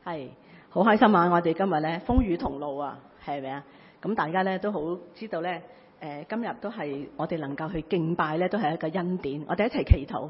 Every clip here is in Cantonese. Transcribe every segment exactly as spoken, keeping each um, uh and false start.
係好開心啊！我哋今日咧風雨同路啊，係咪啊？咁大家咧都好知道咧，誒、呃、今日都係我哋能夠去敬拜咧，都係一個恩典。我哋一齊祈禱。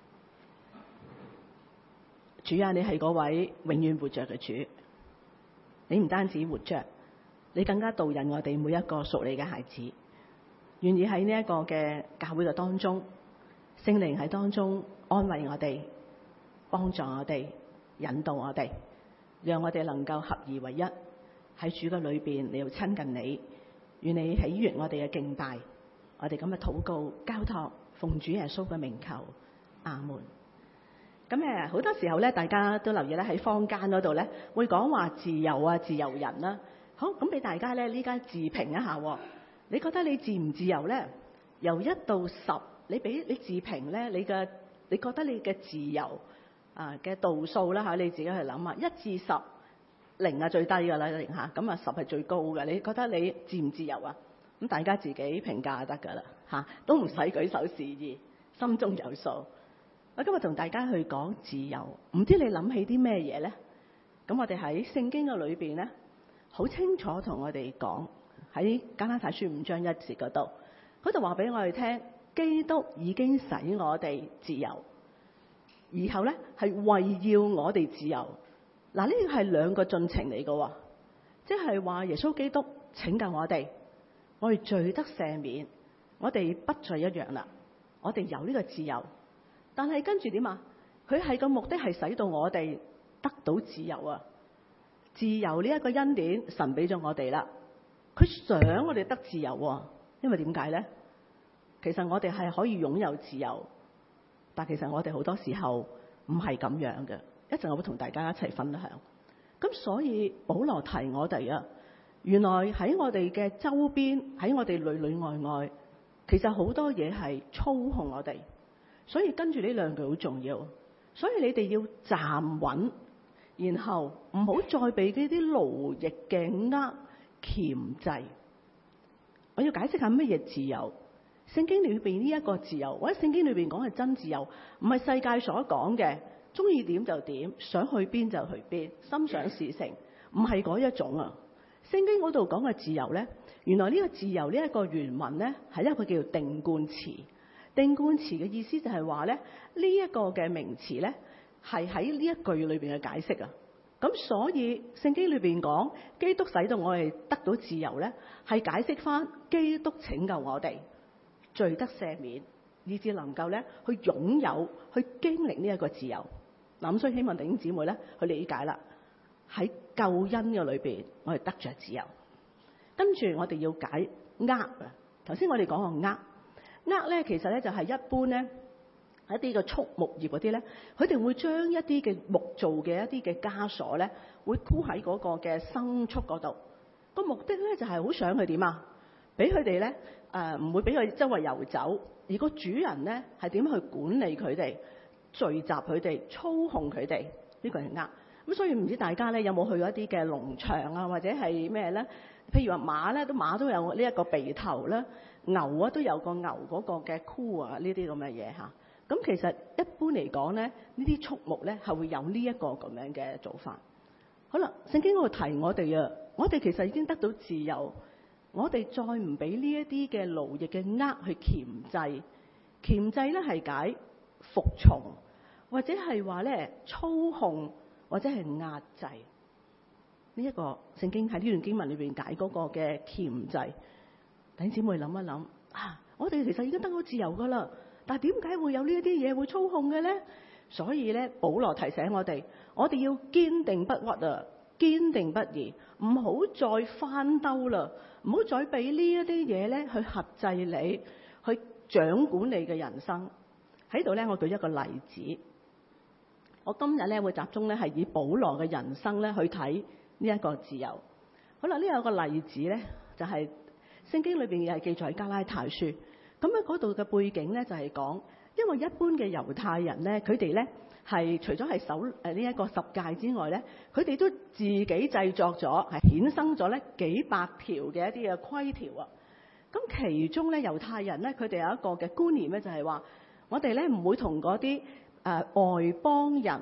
主啊，你係嗰位永遠活着嘅主，你唔單止活着，你更加導引我哋每一個屬你嘅孩子，願意喺呢一個嘅教會嘅當中，聖靈喺當中安慰我哋，幫助我哋，引導我哋，讓我哋能夠合而為一，喺主嘅裏邊你要親近你，願你喜悅我哋嘅敬拜，我哋咁嘅禱告交託，奉主耶穌嘅名求，阿門。咁誒好多時候咧，大家都留意咧喺坊間嗰度咧，會講話自由啊、自由人啦。好，咁俾大家咧呢家自評一下，你覺得你自唔自由咧？由一到十，你俾你自評咧，你嘅你覺得你嘅自由啊嘅度數啦嚇，你自己去諗下，一至十，零係最低㗎啦，零嚇，咁啊十係最高嘅。你覺得你自唔自由啊？咁大家自己評價就得㗎啦嚇，都唔使舉手示意，心中有數。我今日同大家去講自由，唔知你諗起啲咩嘢咧？咁我哋喺聖經嘅裏邊咧，好清楚同我哋講喺加拉太書五章一節嗰度，嗰度話俾我哋聽，基督已經使我哋自由，然後咧係為要我哋自由。嗱，呢個係兩個進程嚟嘅，即係話耶穌基督拯救我哋，我哋罪得赦免，我哋不再一樣啦，我哋有呢個自由。但係跟住點啊？佢係個目的係使到我哋得到自由啊！自由呢一個恩典，神俾咗我哋啦。佢想我哋得自由喎，因為點解咧？其實我哋係可以擁有自由，但其實我哋好多時候唔係咁樣嘅。一陣我會同大家一齊分享。咁所以保羅提我哋啊，原來喺我哋嘅周邊，喺我哋裏裏外外，其實好多嘢係操控我哋。所以跟住呢兩句好重要，所以你哋要站穩，然後唔好再被呢啲奴役嘅呃鉗制。我要解釋下乜嘢自由。聖經裏邊呢一個自由，或者聖經裏邊講嘅真自由，唔係世界所講嘅，中意點就點，想去邊就去邊，心想事成，唔係嗰一種啊。聖經嗰度講嘅自由咧，原來呢個自由呢一個原文咧係一個叫做定冠詞。定冠詞嘅意思就係話咧，呢一個嘅名詞咧係喺呢一句裏邊嘅解釋啊。咁所以聖經裏邊講基督使到我哋得到自由咧，係解釋翻基督拯救我哋，罪得赦免，以至能夠咧去擁有、去經歷呢一個自由。嗱，咁所以希望弟兄姊妹咧去理解啦。喺救恩嘅裏邊，我哋得着自由。跟住我哋要解呃啊。頭先我哋講過呃。呃咧，其實咧就係一般咧一啲嘅畜牧業嗰啲咧，佢哋會將一啲嘅木造嘅一啲嘅枷鎖咧，會箍喺嗰個嘅牲畜嗰度。個目的咧就係好想佢點啊？俾佢哋咧誒唔會俾佢周圍遊走，而個主人咧係點去管理佢哋、聚集佢哋、操控佢哋？呢個係呃。咁所以唔知大家咧有冇去過一啲嘅農場啊，或者係咩咧？譬如話馬咧，都馬都有呢一個鼻頭啦。牛啊都有個牛嗰個嘅箍啊，呢啲咁嘅嘢嚇。咁其實一般嚟講咧，呢啲畜牧咧係會有呢一個咁樣嘅做法。好啦，聖經嗰度提我哋啊，我哋其實已經得到自由，我哋再唔俾呢一啲嘅奴役嘅呃去鉗制。鉗制咧係解服從，或者係話咧操控，或者係壓制。呢、這、一個聖經喺呢段經文裏邊解嗰個嘅鉗制。弟兄姊妹諗一諗啊！我哋其實已經得到自由噶啦，但係點解會有呢一啲嘢會操控嘅咧？所以咧，保羅提醒我哋，我哋要堅定不屈啊，堅定不移，唔好再翻兜啦，唔好再俾呢一啲嘢咧去轄制你，去掌管你嘅人生。喺度咧，我舉一個例子。我今日咧會集中咧係以保羅嘅人生咧去睇呢一個自由。好啦，呢有個例子咧就係、是。聖經裏邊又係記載加拉太書，咁喺嗰度嘅背景咧就係講，因為一般嘅猶太人咧，佢哋咧係除咗係守誒呢一個十誡之外咧，佢哋都自己製作咗，係衍生咗咧幾百條嘅一啲嘅規條啊。咁其中咧猶太人咧，佢哋有一個嘅觀念咧，就係話，我哋咧唔會同嗰啲誒外邦人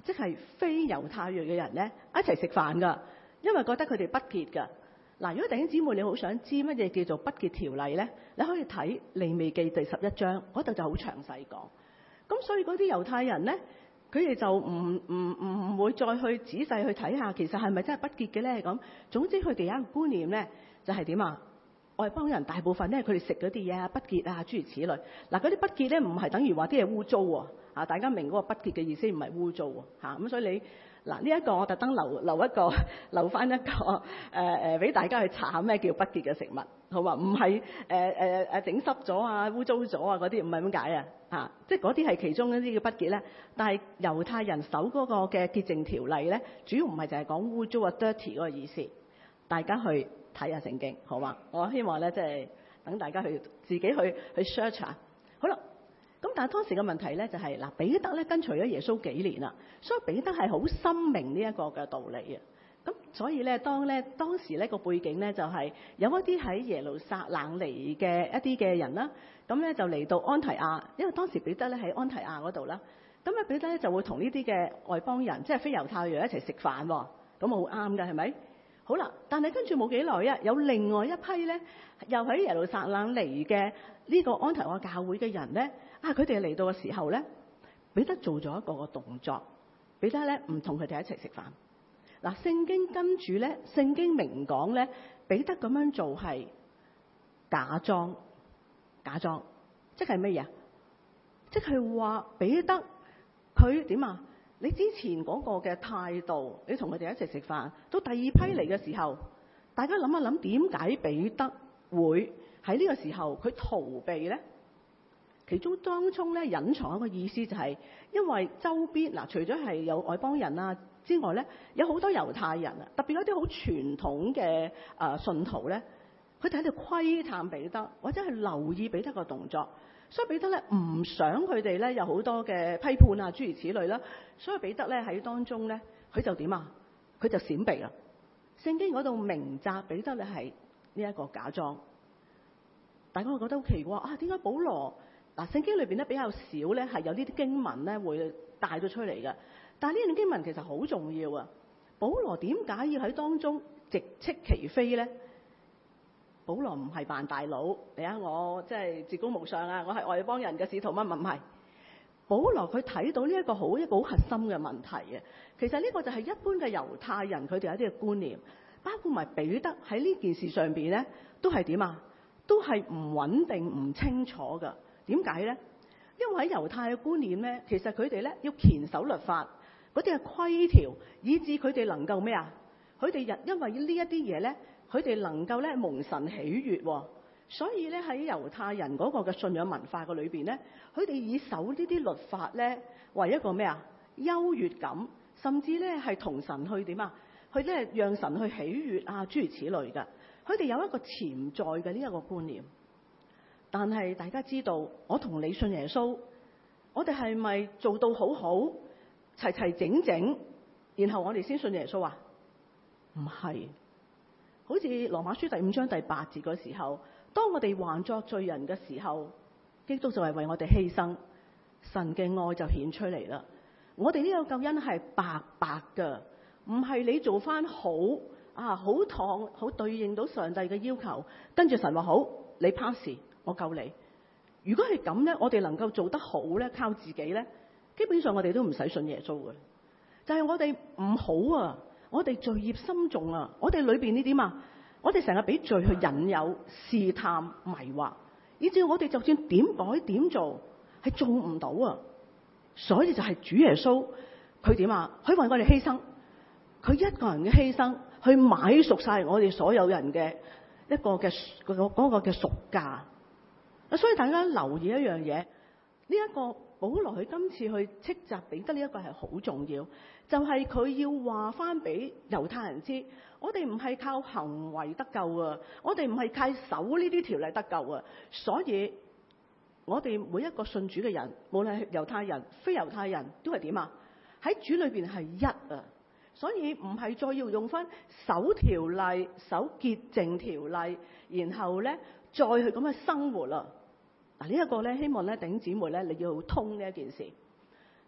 即係非猶太裔嘅人咧一齊食飯㗎，因為覺得佢哋不潔㗎。嗱，如果弟兄姊妹你好想知乜嘢叫做不潔條例咧，你可以睇利未記第十一章，嗰度就好詳細講。咁所以嗰啲猶太人咧，佢哋就唔唔唔會再去仔細去睇下，其實係咪真係不潔嘅咧？咁總之佢哋有一個觀念咧，就係點啊？外邦人大部分咧，佢哋食嗰啲嘢啊，不潔啊，諸如此類。嗱，嗰啲不潔咧，唔係等於話啲嘢污糟喎。啊，大家明嗰個不潔嘅意思唔係污糟喎。嚇，咁所以你嗱呢一個我特登留留一個留翻一個誒誒俾大家去查下咩叫不潔嘅食物，好嘛？唔係誒誒誒整濕咗啊、污糟咗啊嗰啲，唔係咁解啊。嚇，即係嗰啲係其中一啲嘅不潔咧。但係猶太人守嗰個嘅潔淨條例咧，主要唔係就係講污糟啊 dirty 嗰個意思。大家去睇下聖經，好嘛？我希望咧，即係等大家去自己去去 search 下。好啦，咁但係當時嘅問題咧就係、是、嗱，彼得咧跟隨咗耶穌幾年啦，所以彼得係好深明呢一個嘅道理嘅。咁所以咧，當咧當時咧個背景咧就係、是、有一啲喺耶路撒冷嚟嘅一啲嘅人啦，咁咧就嚟到安提亞，因為當時彼得咧喺安提亞嗰度啦，咁咧彼得咧就會同呢啲嘅外邦人，即係非猶太人一齊食飯喎，咁好啱㗎，係咪？好啦，但係跟住冇幾耐啊，有另外一批咧，又喺耶路撒冷嚟嘅呢個安提阿教會嘅人咧，啊佢哋嚟到嘅時候咧，彼得做咗一個個動作，彼得咧唔同佢哋一齊食飯。嗱，聖經跟住咧，聖經明講咧，彼得咁樣做係假裝，假裝，即係乜嘢？即係話彼得佢點啊？你之前嗰個嘅態度，你同佢哋一齊食飯，到第二批嚟嘅時候，大家諗一諗點解彼得會喺呢個時候佢逃避咧？其中當中咧隱藏一個意思就係、是，因為周邊嗱，除咗係有外邦人啊之外咧，有好多猶太人啊，特別有啲好傳統嘅誒信徒咧，佢哋喺度窺探彼得，或者係留意彼得個動作。所以彼得咧唔想佢哋咧有好多嘅批判啊，諸如此類啦。所以彼得咧喺當中咧，佢就點啊？佢就閃避啦。聖經嗰度明責彼得咧係呢一個假裝。大家會覺得好奇怪啊？點解保羅嗱聖經裏邊咧比較少咧係有呢啲經文咧會帶咗出嚟嘅？但係呢段經文其實好重要啊！保羅點解要喺當中直斥其非咧？保羅唔係扮大佬，嚟啊！我即係至高無上啊！我係外邦人嘅使徒乜乜唔係？保羅佢睇到呢一個好一個好核心嘅問題嘅。其實呢個就係一般嘅猶太人佢哋有一啲嘅觀念，包括埋彼得喺呢件事上邊咧，都係點啊？都係唔穩定、唔清楚㗎。點解咧？因為喺猶太嘅觀念咧，其實佢哋咧要虔守律法嗰啲嘅規條，以致佢哋能夠咩啊？佢哋因因為呢一啲嘢咧。佢哋能夠咧蒙神喜悅、哦，所以咧喺猶太人嗰個嘅信仰文化嘅裏邊咧，佢哋以守呢啲律法咧為一個咩啊優越感，甚至咧係同神去點啊，去咧讓神去喜悅啊諸如此類嘅。佢哋有一個潛在嘅呢一個觀念。但係大家知道，我同你信耶穌，我哋係咪做到好好齊齊整整，然後我哋先信耶穌啊？唔係。好似羅馬書第五章第八節嗰時候，當我哋還作罪人嘅時候，基督就係為我哋犧牲，神嘅愛就顯出嚟啦。我哋呢個救恩係白白㗎，唔係你做翻好啊，好妥好對應到上帝嘅要求，跟住神話好，你 pass，我救你。如果係咁咧，我哋能夠做得好咧，靠自己咧，基本上我哋都唔使信耶穌嘅。就係、是、我哋唔好啊。我哋罪孽深重啊！我哋裏邊呢啲嘛，我哋成日俾罪去引誘、試探、迷惑，以至我哋就算點改點做，係做唔到啊！所以就係主耶穌，佢點啊？佢為我哋犧牲，佢一個人嘅犧牲，去買贖晒我哋所有人嘅一個嘅嗰嗰個嘅贖價。所以大家留意一樣嘢，呢一個保羅佢今次去斥責彼得呢一個係好重要。就係佢要話翻俾猶太人知，我哋唔係靠行為得救啊，我哋唔係靠守呢啲條例得救啊。所以我哋每一個信主嘅人，無論係猶太人、非猶太人，都係點啊？喺主裏邊係一啊。所以唔係再要用翻守條例、守潔淨條例，然後咧再去咁去生活啦。嗱，呢一個咧，希望咧弟兄姊妹咧，你要通呢一件事。咁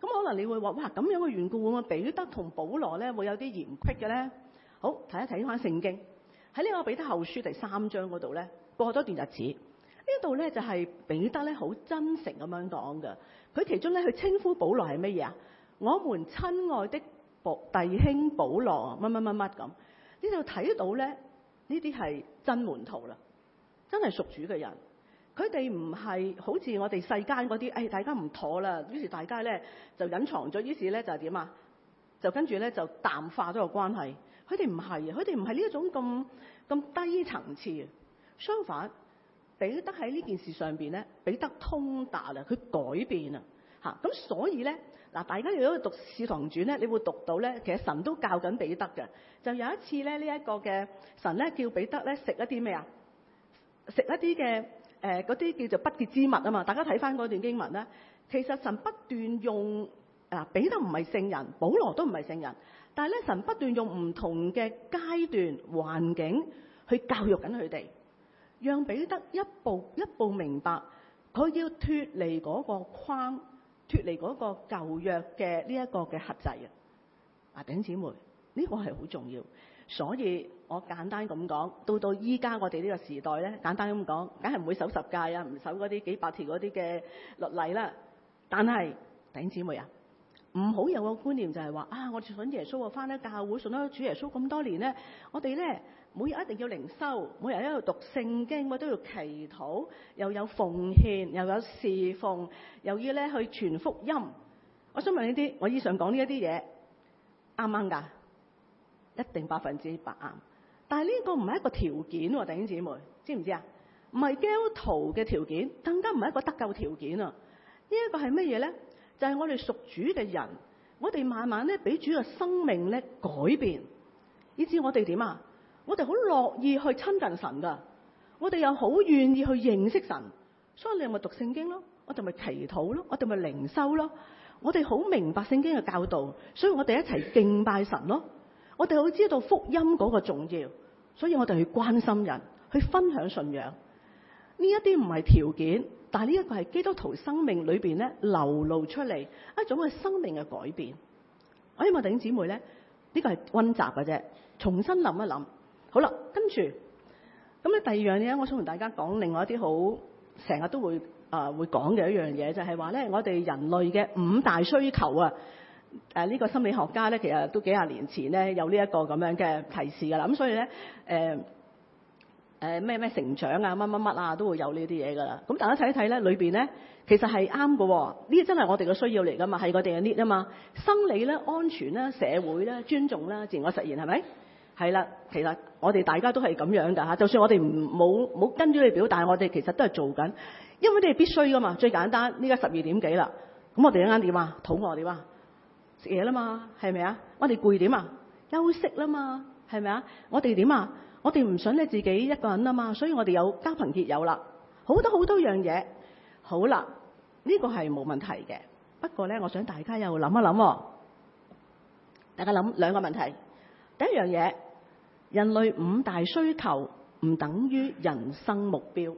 咁可能你會話哇，咁樣嘅緣故會唔會彼得同保羅咧會有啲嫌隙嘅咧？好，睇一睇翻聖經喺呢個彼得後書第三章嗰度咧，過咗段日子呢度咧就係彼得咧好真誠咁樣講嘅。佢其中咧佢稱呼保羅係乜嘢啊？我們親愛的保弟兄保羅乜乜乜乜咁，呢度睇到咧呢啲係真門徒啦，真係屬主嘅人。佢哋唔係好似我哋世間嗰啲，誒、哎、大家唔妥啦，於是大家咧就隱藏咗，於是咧就係點啊？就跟住咧就淡化咗個關係。佢哋唔係啊，佢哋唔係呢一種咁咁低層次啊。相反，彼得喺呢件事上邊咧，彼得通達啦，佢改變啊嚇。咁所以咧嗱，大家如果讀《使徒行傳》咧，你會讀到咧，其實神都教緊彼得嘅。就有一次咧，呢、這、一個嘅神咧叫彼得咧食一啲咩啊？食一啲嘅。誒嗰啲叫做不潔之物啊嘛，大家睇翻嗰段經文咧，其實神不斷用啊彼得唔係聖人，保羅都唔係聖人，但係咧神不斷用唔同嘅階段環境去教育緊佢哋，讓彼得一步一步明白佢要脫離嗰個框，脫離嗰個舊約嘅呢一個嘅轄制啊！啊，弟兄姊妹，呢個係好重要。所以我簡單咁講，到到依家我哋呢個時代咧，簡單咁講，梗係唔會守十誡啊，唔守嗰啲幾百條嗰啲嘅律例啦。但係弟兄姊妹啊，唔好有個觀念就係話啊，我哋信耶穌啊，翻咗教會，信咗主耶穌咁多年咧，我哋咧每日一定要靈修，每日喺度讀聖經，我都要祈禱，又有奉獻，又有侍奉，又要咧去傳福音。我想問呢啲，我以上講呢一啲嘢啱唔啱㗎？一定百分之百啱，但係呢個唔係一個條件喎，弟兄姊妹，知唔知啊？唔係基督徒嘅條件，更加唔係一個得救條件啊！呢一個係乜嘢咧？就係我哋屬主嘅人，我哋慢慢咧俾主嘅生命咧改變，以至我哋點啊？我哋好樂意去親近神噶，我哋又好願意去認識神，所以你咪讀聖經咯，我哋咪祈禱咯，我哋咪靈修咯，我哋好明白聖經嘅教導，所以我哋一齊敬拜神咯。我哋好知道福音嗰個重要，所以我哋去關心人，去分享信仰。呢一啲唔係條件，但係呢一個係基督徒生命裏邊咧流露出嚟一種嘅生命嘅改變。我希望弟兄姊妹咧，呢個係溫習嘅啫，重新諗一諗。好啦，跟住咁咧，第二樣嘢，我想同大家講另外一啲好成日都會啊、呃、會講嘅一樣嘢，就係話咧，我哋人類嘅五大需求啊。誒、呃、呢、這個心理學家咧，其實都幾廿年前咧有呢一個咁樣嘅提示㗎啦。咁所以咧，誒誒咩咩成長啊，乜乜乜啊，都會有呢啲嘢㗎啦。咁大家睇一睇咧，裏邊咧其實係啱嘅。呢啲真係我哋嘅需要嚟㗎嘛，係我哋嘅 need 啊嘛。生理咧、安全啦、社會啦、尊重啦、自我實現係咪？係啦，其實我哋大家都係咁樣㗎嚇。就算我哋唔冇冇跟住你表，但係我哋其實都係做緊，因為呢係必須㗎嘛。最簡單，呢家十二點幾啦，咁我哋一間點啊？肚餓點啊？食嘢啦嘛，係咪啊？我哋攰點啊？休息啦嘛，係咪啊？我哋點啊？我哋唔想你自己一個人啊嘛，所以我哋有交朋結友啦，好多好多樣嘢。好啦，呢個係冇問題嘅。不過咧，我想大家又諗一諗喎，大家諗兩個問題。第一樣嘢，人類五大需求唔等於人生目標，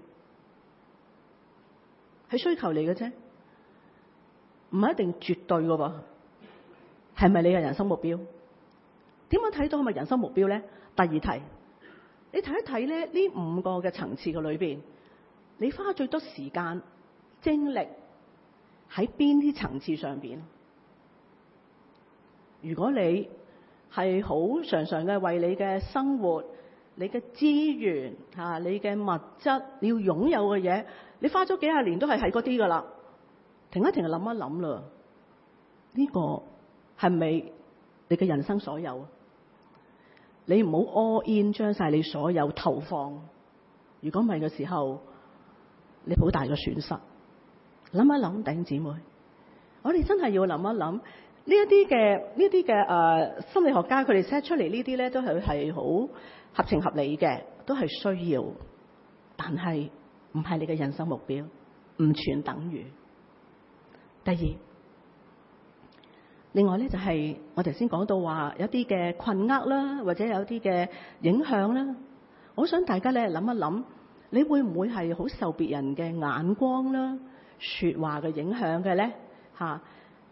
係需求嚟嘅啫，唔係一定絕對嘅噃。係咪你嘅人生目標？點樣睇到係咪人生目標咧？第二題，你睇一睇咧，呢五個嘅層次嘅裏邊，你花最多時間精力喺邊啲層次上邊？如果你係好常常嘅為你嘅生活、你嘅資源嚇、你嘅物質、你要擁有嘅嘢，你花咗幾廿年都係喺嗰啲噶啦，停一停就諗一諗啦，呢個係咪你嘅人生所有啊？你唔好 all in 將晒你所有投放，如果唔係嘅時候，你好大嘅損失。諗一諗，弟兄姊妹，我哋真係要諗一諗呢一啲嘅呢啲嘅誒心理學家佢哋 set 出嚟呢啲咧，都係係好合情合理嘅，都係需要，但係唔係你嘅人生目標，唔全等於。第二。另外咧就係、是、我頭先講到話有啲嘅困厄啦，或者有啲嘅影響啦。我想大家咧諗一諗，你會唔會係好受別人嘅眼光啦、説話嘅影響嘅咧？嚇，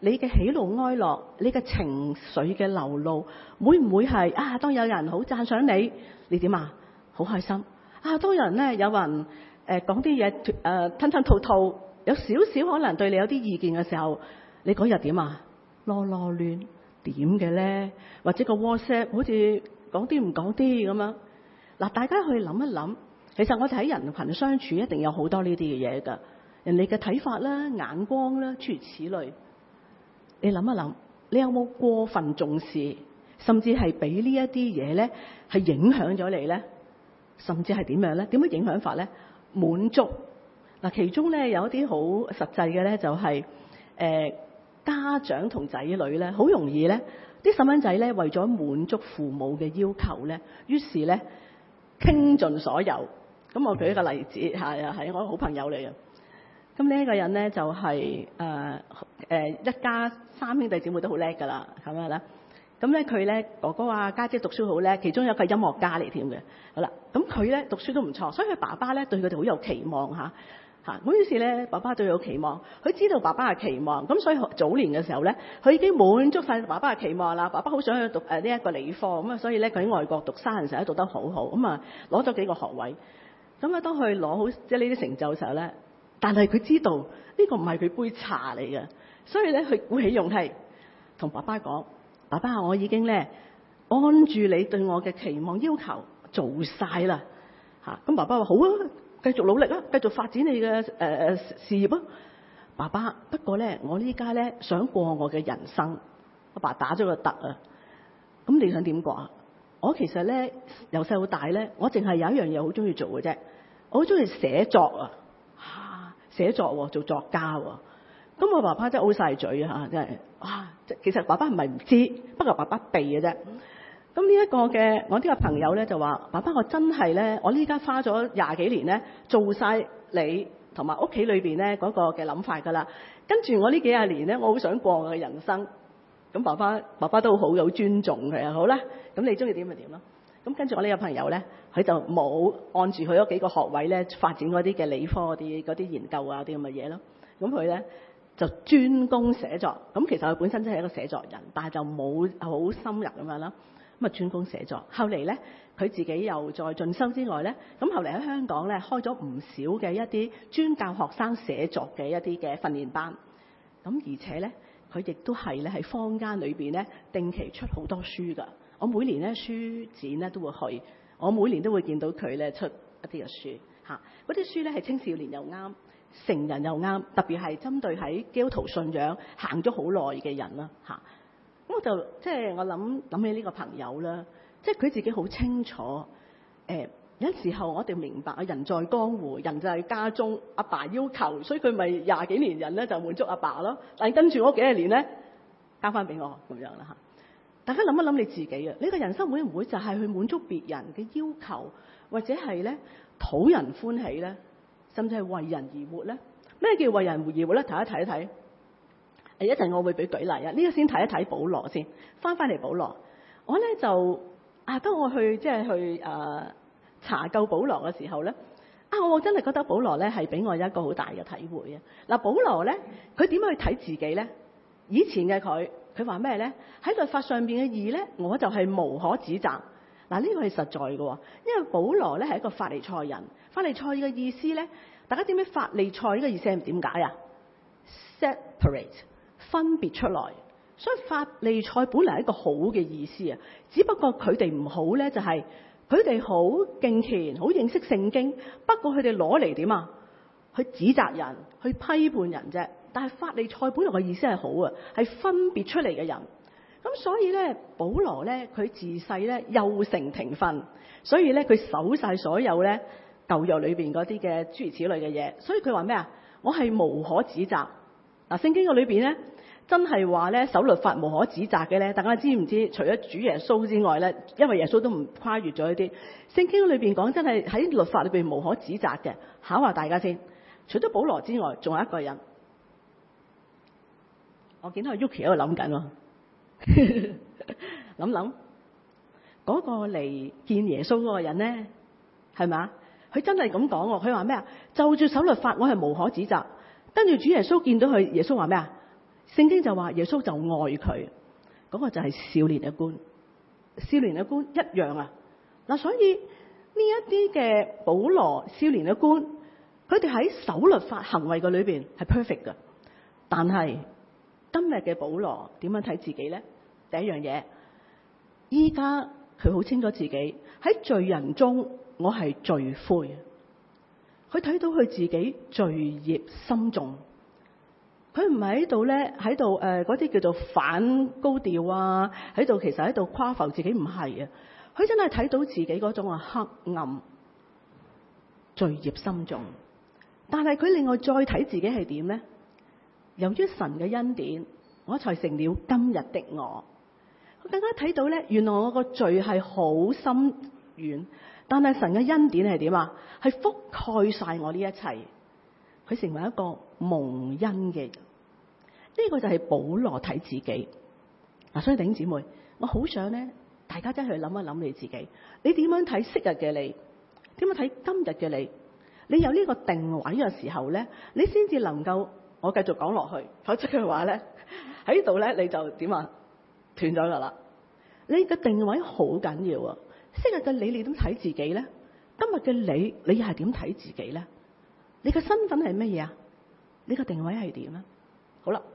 你嘅喜怒哀樂，你嘅情緒嘅流露，會唔會係啊？當有人好讚賞你，你點啊？好開心啊！當人咧有人誒講啲嘢誒吞吞吐吐，有少少可能對你有啲意見嘅時候，你嗰日點啊？囉囉攣點嘅咧？或者個 WhatsApp 好似講啲唔講啲咁樣。嗱，大家去諗一諗，其實我哋喺人群相處一定有好多呢啲嘅嘢㗎，人哋嘅睇法啦、眼光啦，諸如此類。你諗一諗，你有冇過分重視，甚至係俾呢一啲嘢咧係影響咗你咧？甚至係點樣咧？點樣影響法咧？滿足嗱，其中咧有一啲好實際嘅咧，就係、是、誒、呃、家長同仔女咧，好容易咧，啲細蚊仔咧為咗滿足父母嘅要求咧，於是咧傾盡所有。咁我舉一個例子嚇，又係我好朋友嚟嘅。咁呢一個人咧就係誒誒一家三兄弟姊妹都好叻㗎啦，咁樣啦。咁咧佢咧哥哥啊家姐讀書好叻，其中有一個音樂家嚟添嘅。好啦，咁佢咧讀書都唔錯，所以佢爸爸咧對佢哋好有期望嚇嚇。咁於是咧爸爸對佢有期望，佢知道爸爸嘅期望，咁所以早年嘅時候咧，佢已經滿足晒爸爸嘅期望啦。爸爸好想去讀誒呢一個理科，咁啊所以咧佢喺外國讀三年時候都讀得好好，咁啊攞咗幾個學位。咁啊當佢攞好即係呢啲成就嘅時候咧，但係佢知道呢個唔係佢杯茶嚟嘅，所以咧佢鼓起勇氣同爸爸講。爸爸，我已經咧按住你對我嘅期望要求做晒啦嚇。咁爸爸話好啊，繼續努力啊，繼續發展你嘅誒誒事業啊。爸爸，不過咧我呢家咧想過我嘅人生。阿爸打咗個突啊。咁你想點過啊？我其實咧由細到大咧，我淨係有一樣嘢好中意做嘅啫。我好中意寫作啊，嚇寫作喎，做作家喎。咁我爸爸真係 O 晒嘴啊！真係哇！其實爸爸唔係唔知，不過爸爸避嘅啫。咁呢一個嘅我呢個朋友咧就話：爸爸，我真係咧，我呢家花咗廿幾年咧，做晒你同埋屋企裏邊咧嗰個嘅諗法㗎啦。跟住我呢幾廿年咧，我好想過我嘅人生。咁爸爸爸爸都好有尊重佢啊。好啦，咁你中意點咪點咯。咁跟住我呢個朋友咧，佢就冇按住佢嗰幾個學位咧發展嗰啲嘅理科嗰啲嗰啲研究啊啲咁嘅嘢咯。咁佢咧就專攻寫作，咁其實佢本身真係一個寫作人，但係就冇好深入咁樣啦。咁啊專攻寫作，後嚟咧佢自己又再進修之外咧，咁後嚟喺香港咧開咗唔少嘅一啲專教學生寫作嘅一啲嘅訓練班。咁而且咧佢亦都係咧喺坊間裏邊咧定期出好多書㗎。我每年咧書展咧都會去，我每年都會見到佢咧出一啲嘅書嚇。嗰啲書咧係青少年又啱，成人又啱，特別係針對喺基督徒信仰行咗好耐嘅人啦嚇。咁我就即係、就是、我諗諗起呢個朋友啦，即係佢自己好清楚誒、呃。有時候我哋明白啊，人在江湖，人就係家中，阿爸，爸要求，所以佢咪廿幾年人咧就滿足阿爸咯。但係跟住嗰幾廿年咧交翻俾我咁樣啦嚇。大家諗一諗你自己啊，呢個人生會唔會就係去滿足別人嘅要求，或者係咧討人歡喜咧？甚至係為人而活咧？咩叫為人而活咧？睇一睇一睇。誒，一陣我會俾舉例啊。呢個先睇一睇保羅先。翻翻嚟保羅，我咧就啊，當我去即係去誒、呃、查究保羅嘅時候咧，啊，我真係覺得保羅咧係俾我一個好大嘅體會啊。嗱，保羅咧，佢點樣去睇自己咧？以前嘅佢，佢話咩咧？喺律法上邊嘅義咧，我就係無可指責。嗱，呢個係實在嘅，因為保羅咧係一個法利賽人。法利賽嘅意思咧，大家點解法利賽呢個意思係點解啊 ？Separate， 分別出來。所以法利賽本嚟係一個好嘅意思啊，只不過佢哋唔好咧，就係佢哋好敬虔，好認識聖經，不過佢哋攞嚟點啊？去指責人，去批判人啫。但係法利賽本來嘅意思係好啊，係分別出嚟嘅人。咁所以咧，保羅咧，佢自細咧幼承庭訓，所以咧佢守晒所有咧舊約裏邊嗰啲嘅諸如此類嘅嘢。所以佢話咩啊？我係無可指責。嗱，聖經嘅裏邊咧，真係話咧守律法無可指責嘅咧，大家知唔知？除咗主耶穌之外咧，因為耶穌都唔跨越咗一啲，聖經裏邊講真係喺律法裏邊無可指責嘅。考下大家先，除咗保羅之外，仲有一個人。我見到阿 Yuki 喺度諗緊喎，諗諗嗰個嚟見耶穌嗰個人咧，係咪？佢真係咁講喎，佢話咩啊？就住守律法，我係無可指責。跟住主耶穌見到佢，耶穌話咩啊？ 聖經就話耶穌就愛佢，嗰個就係少年嘅官。少年嘅官一樣啊！嗱，所以呢一啲嘅保羅少年嘅官，佢哋喺守律法行為嘅裏邊係 perfect 㗎。但係今日嘅保羅點樣睇自己咧？第一樣嘢，依家佢好清楚自己喺罪人中，我係罪魁。佢睇到佢自己罪孽深重。佢唔係喺度咧，喺度誒嗰啲叫做反高調啊，喺度其實喺度誇浮自己，唔係啊！佢真係睇到自己嗰種啊黑暗、罪孽深重。但係佢另外再睇自己係點咧？由於神嘅恩典，我才成了今日的我。佢更加睇到咧，原來我個罪係好深遠，但係神嘅恩典係點啊？係覆蓋晒我呢一切。佢成為一個蒙恩嘅人，呢、這個就係保羅睇自己嗱。所以弟兄姊妹，我好想咧，大家真係去諗一諗你自己，你點樣睇昔日嘅你？點樣睇今日嘅你？你有呢個定位嘅時候咧，你先至能夠我繼續講落去。否則嘅話咧，喺度咧你就點啊斷咗噶啦。你嘅定位好緊要啊！昔日嘅你，你點睇自己咧？今日嘅你，你又係點睇自己咧？你嘅身份係乜嘢啊？你個定位係點咧？好啦，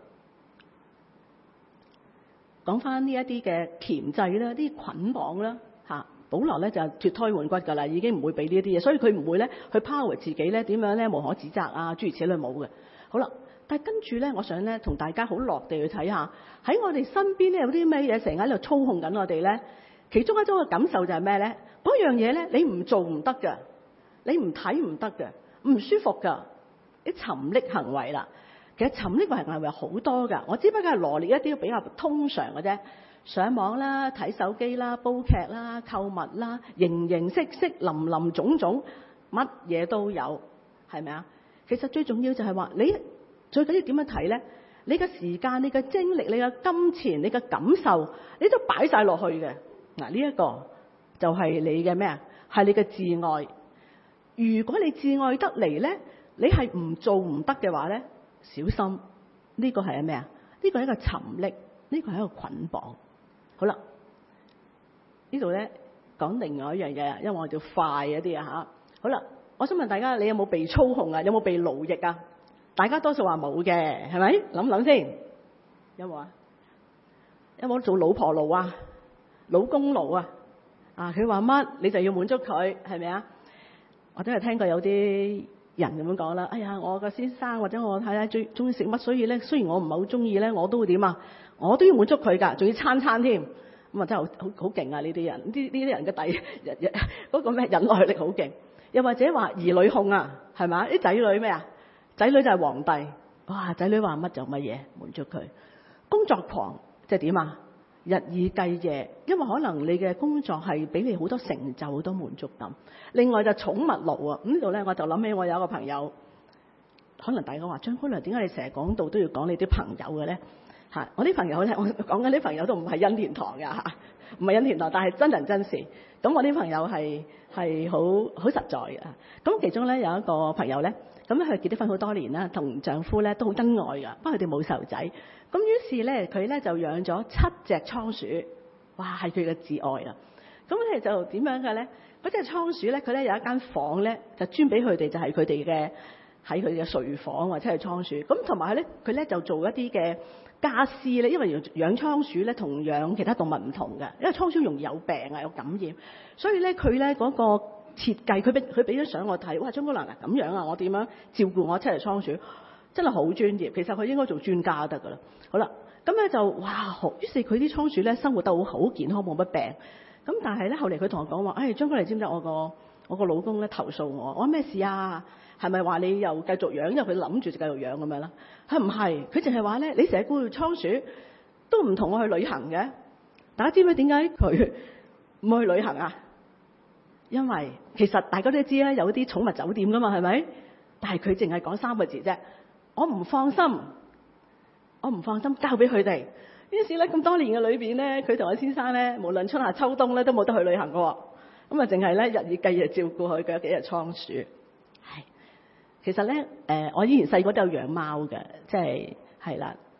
講翻呢一啲嘅鉗制啦，啲捆綁啦，吓保羅咧就脫胎換骨噶啦，已經唔會俾呢啲嘢，所以佢唔會咧去 power 自己咧點樣咧無可指責啊，諸如此類冇嘅。好啦，但係跟住咧，我想咧同大家好落地去睇下，喺我哋身邊咧有啲咩嘢成日喺度操控緊我哋咧？其中一種嘅感受就係咩咧？嗰樣嘢咧，你唔做唔得嘅，你唔睇唔得嘅。唔舒服噶，啲沉溺行為啦。其實沉溺行為好多噶，我只不過係羅列一啲比較通常嘅啫。上網啦、睇手機啦、煲劇啦、購物啦，形形色色、林林總總，乜嘢都有，係咪啊？其實最重要就係話，你最緊要點樣睇咧？你嘅時間、你嘅精力、你嘅金錢、你嘅感受，你都擺晒落去嘅。嗱，呢一個就係你嘅咩啊？係你嘅至愛。如果你至愛得嚟咧，你係唔做唔得嘅話咧，小心呢個係咩啊？呢個係一個沉溺，呢個係一個捆綁。好啦，呢度咧講另外一樣嘢，因為我哋要快一啲啊吓。好啦，我想問大家，你有冇被操控啊？有冇被奴役啊？大家多數話冇嘅，係咪？諗諗先，有冇啊？有冇做老婆奴啊？老公奴啊？啊，佢話乜你就要滿足佢，係咪啊？我真係聽過有啲人咁樣講啦。哎呀，我個先生或者我太太最中意食乜，所以咧雖然我唔係好中意咧，我都會點啊？我都要滿足佢㗎，仲要餐餐添。咁啊真係好好好勁啊！呢啲人，呢呢啲人嘅底日日嗰個咩忍耐力好勁。又或者話兒女控啊，係咪？啲仔女咩啊？仔女就係皇帝。哇！仔女話乜就乜嘢，滿足佢。工作狂即係點啊？日以繼夜，因為可能你嘅工作係俾你好多成就、好多滿足感。另外就寵物奴啊，咁呢度咧我就諗起我有一個朋友，可能大家話張姑娘點解你成日講到都要講你啲朋友嘅咧？嚇，我啲朋友咧，我講緊啲朋友都唔係恩典堂㗎嚇，唔係恩典堂，但係真人真事。咁我啲朋友係係好好實在嘅。咁其中咧有一個朋友咧，咁佢結咗婚好多年啦，同丈夫咧都好恩愛㗎，不過佢哋冇細路仔。咁於是咧，佢咧就養咗七隻倉鼠，哇，係佢嘅至愛啦。咁咧就點樣嘅咧？嗰隻倉鼠咧，佢咧有一間房咧，就專俾佢哋，就係佢哋嘅喺佢哋嘅睡房或者係倉鼠。咁同埋咧，佢咧就做一啲嘅家私咧，因為養倉鼠咧同養其他動物唔同嘅，因為倉鼠容易有病啊，有感染，所以咧佢咧嗰個設計，佢俾佢俾咗相我睇，哇，張姑娘啊，咁樣啊，我點樣照顧我七隻倉鼠？真係好專業，其實佢應該做專家得噶啦。好啦，咁咧就哇好，於是佢啲倉鼠咧生活得好好健康，冇乜病。咁但係咧後嚟佢同我講話，誒張姑娘知唔知我個我個老公咧投訴我，我話咩事啊？係咪話你又繼續養？因為佢諗住就繼續養咁樣啦。佢唔係，佢淨係話咧，你成日顧住倉鼠，都唔同我去旅行嘅。大家知唔知點解佢唔去旅行啊？因為其實大家都知啦，有啲寵物酒店噶嘛，係咪？但係佢淨係講三個字啫。我唔放心，我唔放心交俾佢哋。於是咧咁多年嘅裏邊咧，佢同我先生咧，無論春夏秋冬咧，都冇得去旅行嘅。咁啊，淨係咧日以繼夜照顧佢嘅幾隻倉鼠。係，其實咧誒、呃，我以前細個都有養貓嘅，即係係啦。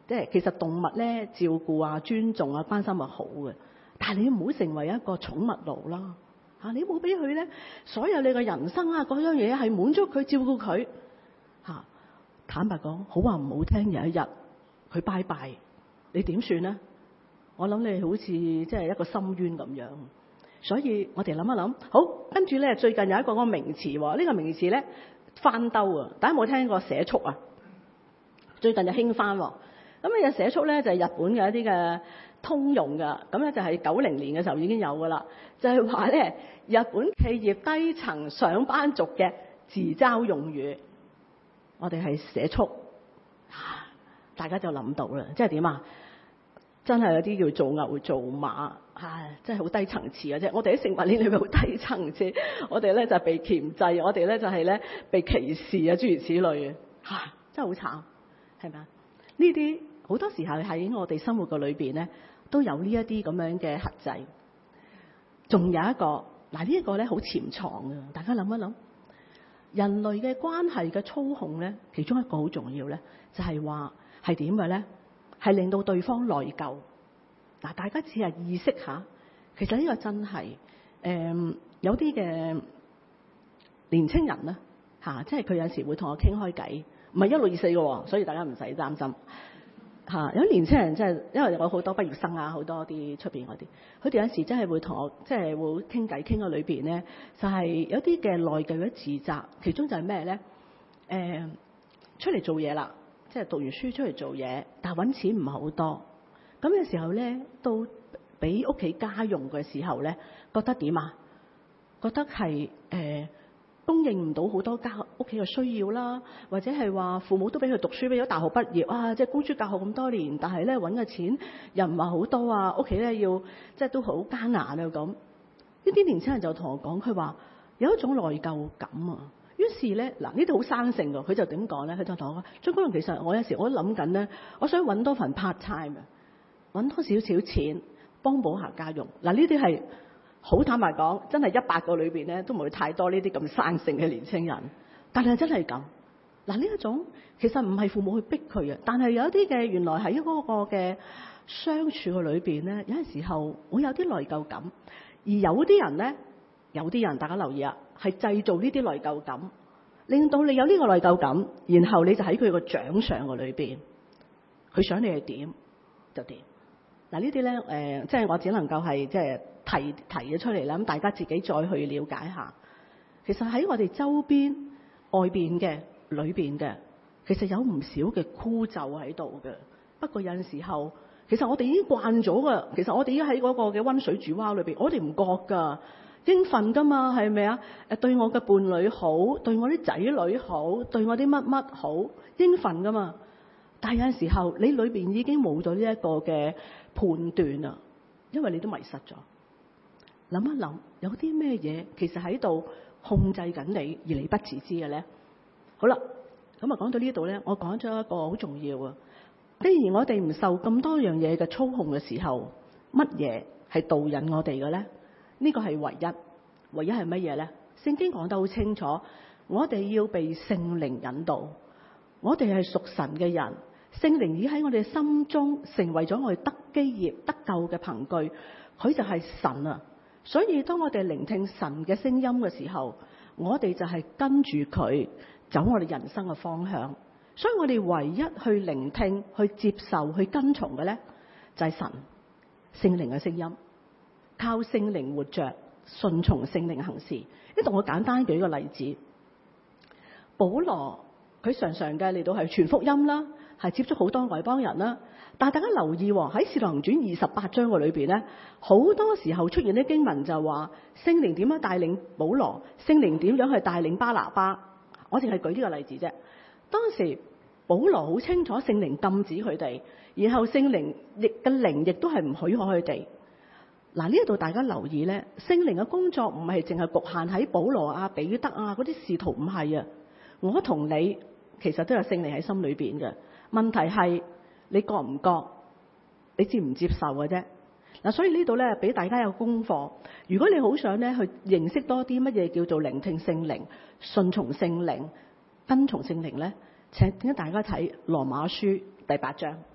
即係其實動物咧照顧啊、尊重啊、關心係好嘅，但係你唔好成為一個寵物奴啦嚇！你冇俾佢咧，所有你嘅人生啊嗰樣嘢係滿足佢、照顧佢嚇。坦白講，好話唔好聽，有一日佢拜拜，你點算咧？我諗你好似即係一個深淵咁樣。所以我哋諗一諗，好，跟住咧最近有一個個名詞喎，呢個名詞咧翻兜啊！大家有冇聽過社畜啊？最近就興翻喎。咁呢個社畜咧就係日本嘅一啲嘅通用㗎，咁咧就係九零年嘅時候已經有㗎啦。就係話咧，日本企業低層上班族嘅自嘲用語，我哋係社畜，大家就諗到啦，即係點啊？真係有啲叫做牛做馬，唉，真係好低層次嘅啫。我哋喺食物鏈裏面好低層次，我哋咧就係被鉗制，我哋咧就係咧被歧視啊，諸如此類嘅，嚇，真係好慘，係咪啊？呢啲好多時候喺我哋生活嘅裏邊咧，都有呢一啲咁樣嘅核制。仲有一個嗱，呢一個咧好潛藏嘅，大家諗一諗，人類嘅關係嘅操控咧，其中一個好重要咧，就係話係點嘅咧？係令到對方內疚。嗱，大家只係意識下，其實呢個真係誒、呃、有啲嘅年青人咧嚇，即係佢有時會同我傾開偈，唔係一六二四嘅喎，所以大家唔使擔心嚇。有啲年青人真係，因為有好多畢業生啊，好多啲出邊嗰啲，佢哋有時真係會同我即係會傾偈，傾喺裏邊咧，就係、是、有啲嘅內疚嘅自責，其中就係咩咧？誒、呃，出嚟做嘢啦。即係讀完書出嚟做嘢，但係揾錢唔係好多。咁嘅時候咧，到俾屋企家用嘅時候咧，覺得點啊？覺得係誒、呃、供應唔到好多家屋企嘅需要啦，或者係話父母都俾佢讀書，俾咗大學畢業啊，即係供書教學咁多年，但係咧揾嘅錢又唔係好多啊，屋企咧要即係都好艱難啊咁。呢啲年輕人就同我講，佢話有一種內疚感啊。於是咧，嗱呢度好生性㗎，佢就點講咧？佢就同我講：張國榮，其實我有時我都諗緊咧，我想揾多份 part time 啊，揾多少少錢幫補下家用。嗱呢啲係好坦白講，真係一百個裏邊咧都唔會太多呢啲咁生性嘅年青人，但係真係咁。嗱呢一種其實唔係父母去逼佢嘅，但係有一啲嘅原來喺嗰個嘅相處嘅裏邊咧，有陣時候會有啲內疚感，而有啲人咧，有啲人大家留意啊。係製造呢啲內疚感，令到你有呢個內疚感，然後你就喺佢個獎賞嘅裏邊，佢想你係點就點。嗱呢啲咧，誒、呃，即係我只能夠係即係提提咗出嚟啦。咁大家自己再去了解下，其實喺我哋周邊、外邊嘅、裏邊嘅，其實有唔少嘅枯咒喺度嘅。不過有陣時候，其實我哋已經慣咗噶。其實我哋已經喺嗰個嘅溫水煮蛙裏邊，我哋唔覺噶。應份噶嘛，係咪啊？誒，對我嘅伴侶好，對我啲仔女好，對我啲乜乜好，應份噶嘛。但係有陣時候，你裏邊已經冇咗呢一個嘅判斷啦，因為你都迷失咗。諗一諗，有啲咩嘢其實喺度控制緊你，而你不自知嘅咧？好啦，咁啊講到呢度咧，我講咗一個好重要啊。既然我哋唔受咁多樣嘢嘅操控嘅時候，乜嘢係導引我哋嘅咧？呢個係唯一，唯一係乜嘢咧？聖經講得好清楚，我哋要被聖靈引導，我哋係屬神嘅人，聖靈已喺我哋心中成為咗我哋得基業、得救嘅憑據，佢就係神啊！所以當我哋聆聽神嘅聲音嘅時候，我哋就係跟住佢走我哋人生嘅方向。所以我哋唯一去聆聽、去接受、去跟從嘅咧，就係神聖靈嘅聲音。靠聖靈活着，順從聖靈行事。呢度我簡單舉個例子，保羅佢常常嘅嚟到係傳福音啦，係接觸好多外邦人啦。但係大家留意喎，喺《使徒行傳》二十八章嘅裏邊咧，好多時候出現啲經文就話聖靈點樣帶領保羅，聖靈點樣去帶領巴拿巴。我淨係舉呢個例子啫。當時保羅好清楚聖靈禁止佢哋，然後聖靈亦嘅靈亦都係唔許可佢哋。嗱，呢一度大家留意咧，聖靈嘅工作唔係淨係局限喺保羅啊、彼得啊嗰啲使徒，唔係啊。我同你其實都有聖靈喺心裏邊嘅。問題係你覺唔覺？你接唔接受嘅啫。嗱，所以呢度咧俾大家有功課。如果你好想咧去認識多啲乜嘢叫做聆聽聖靈、順從聖靈、跟從聖靈咧，請點解大家睇羅馬書第八章。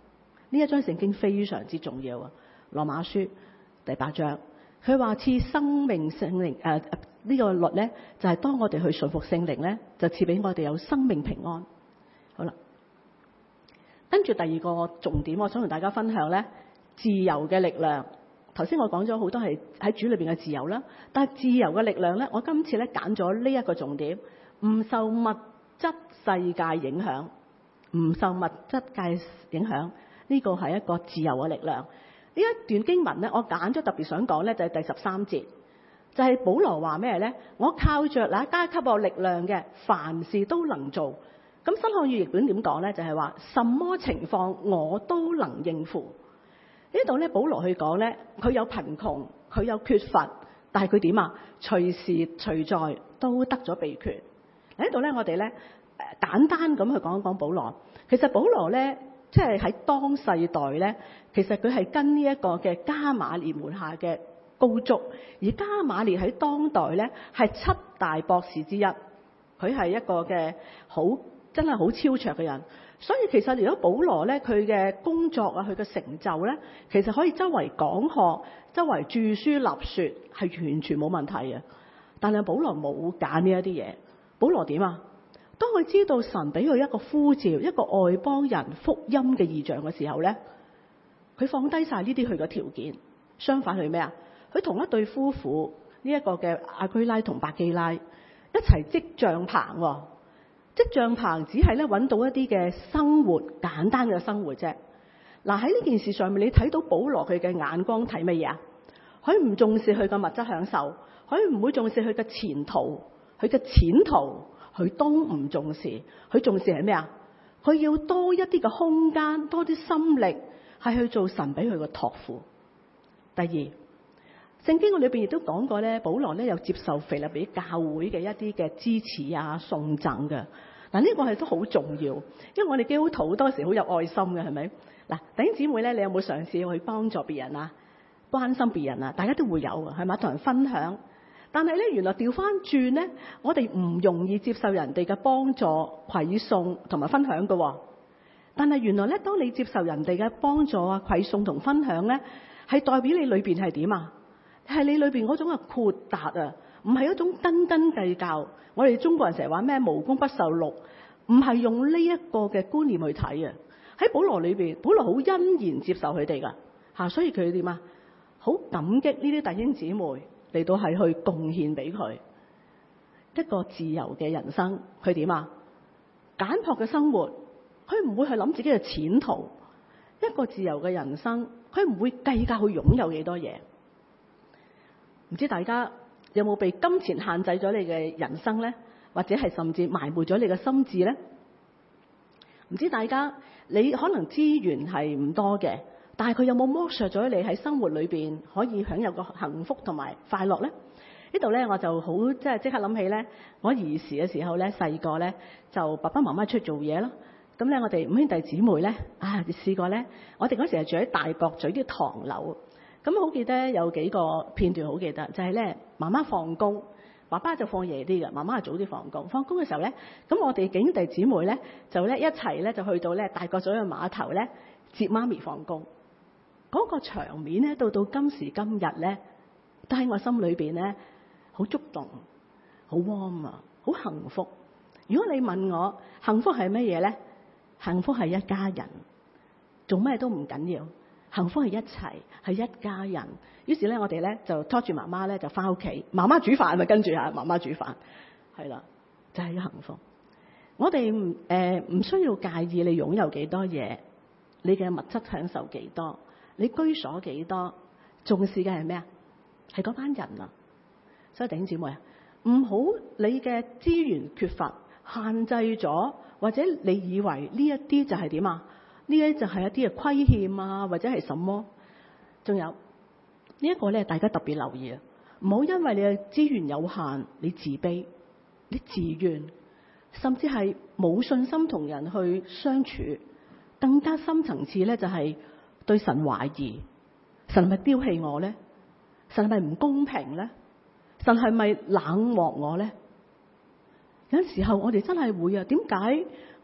呢一章聖經非常之重要啊！羅馬書第八章，佢話賜生命聖靈誒呢個律咧，就係、是、當我哋去順服聖靈咧，就賜俾我哋有生命平安。好啦，跟住第二個重點，我想同大家分享咧，自由嘅力量。頭先我講咗好多係喺主裏邊嘅自由啦，但係自由嘅力量咧，我今次咧揀咗呢一個重點，唔受物質世界影響，唔受物質界影響，呢個係一個自由嘅力量。呢一段經文咧，我揀咗特別想講咧，就係第十三節，就係保羅話咩咧？我靠着那加給我力量嘅，凡事都能做。咁新漢語譯本點講咧？就係話，什麼情況我都能應付。呢度咧，保羅去講咧，佢有貧窮，佢有缺乏，但係佢點啊？隨時隨在都得咗秘訣。喺呢度咧，我哋咧簡單咁去講一講保羅。其實保羅咧，即係喺當世代咧，其實佢係跟呢一個嘅加馬列門下嘅高足，而加馬列喺當代咧係七大博士之一，佢係一個嘅好真係好超卓嘅人。所以其實如果保羅咧，佢嘅工作啊，佢嘅成就咧，其實可以周圍講學、周圍著書立說，係完全冇問題嘅。但係保羅冇揀呢一啲嘢。保羅點啊？當佢知道神俾佢一個呼召、一個外邦人福音嘅異象嘅時候咧，佢放低晒呢啲佢嘅條件，相反係咩啊？佢同一對夫婦呢一個嘅亞居拉同百基拉一齊織帳棚喎。織帳棚只係咧揾到一啲嘅生活，簡單嘅生活啫。嗱，喺呢件事上面，你睇到保羅佢嘅眼光睇乜嘢啊？佢唔重視佢嘅物質享受，佢唔會重視佢嘅前途，佢嘅前途佢都唔重視。佢重視係咩啊？佢要多一啲嘅空間，多啲心力係去做神俾佢嘅託付。第二，聖經裏邊亦都講過咧，保羅咧有接受腓立比教會嘅一啲嘅支持啊、送贈嘅。嗱，呢個係都好重要，因為我哋基督徒好多時好有愛心嘅，係咪？嗱，弟兄姊妹咧，你有冇嘗試去幫助別人啊、關心別人啊？大家都會有嘅，係咪？同人分享。但係咧，原來調翻轉咧，我哋唔容易接受人哋嘅幫助、饋送同埋分享嘅。但係原來咧，當你接受人哋嘅幫助啊、饋送同分享咧，係代表你裏邊係點啊？係你裏邊嗰種嘅豁達啊，唔係一種斤斤計較。我哋中國人成日話咩無功不受祿，唔係用呢一個嘅觀念去睇啊。喺保羅裏邊，保羅好欣然接受佢哋噶吓，所以佢點啊？好感激呢啲弟兄姊妹嚟到係去貢獻俾佢一個自由嘅人生。佢點啊？簡樸嘅生活，佢唔會去諗自己嘅前途。一個自由嘅人生，佢唔會計較去擁有幾多嘢。唔知大家有冇被金錢限制咗你嘅人生呢？或者係甚至埋沒咗你嘅心智呢？唔知大家你可能資源係唔多嘅，但係佢有冇剝削咗你喺生活裏邊可以享有個幸福同埋快樂呢？呢度咧我就好即係即刻諗起咧，我兒時嘅時候咧，細個咧就爸爸媽媽出去做嘢咯。咁咧我哋五兄弟姊妹咧啊，試過咧，我哋嗰時係住喺大角咀啲唐樓。咁好記得有幾個片段好記得，就係咧媽媽放工，爸爸就放夜啲嘅，媽媽就早啲放工。放工嘅時候咧，咁我哋幾兄弟姊妹咧就咧一齊咧就去到咧大角咀嘅碼頭咧接媽咪放工。嗰個場面咧到到今時今日咧，都喺我心裏邊咧好觸動，好 warm 啊，好幸福。如果你問我幸福係乜嘢咧？幸福係一家人，做咩都唔緊要。幸福係一齊，係一家人。於是咧，我哋咧就拖住媽媽咧就翻屋企，媽媽煮飯咪跟住嚇，媽媽煮飯，係啦，就係、是、幸福。我哋唔誒唔需要介意你擁有幾多嘢，你嘅物質享受幾多，你居所幾多，重視嘅係咩啊？係嗰班人啊！所以弟兄姊妹啊，唔好你嘅資源缺乏限制咗，或者你以為呢一啲就係點啊？呢一就係一啲嘅虧欠啊，或者係什麼？仲有呢一個咧，大家特別留意啊！唔好因為你嘅資源有限，你自卑、你自怨，甚至係冇信心同人去相處。更加深層次咧，就係對神懷疑：神係咪丟棄我咧？神係咪唔公平咧？神係咪冷漠我咧？有陣時候我哋真係會啊！點解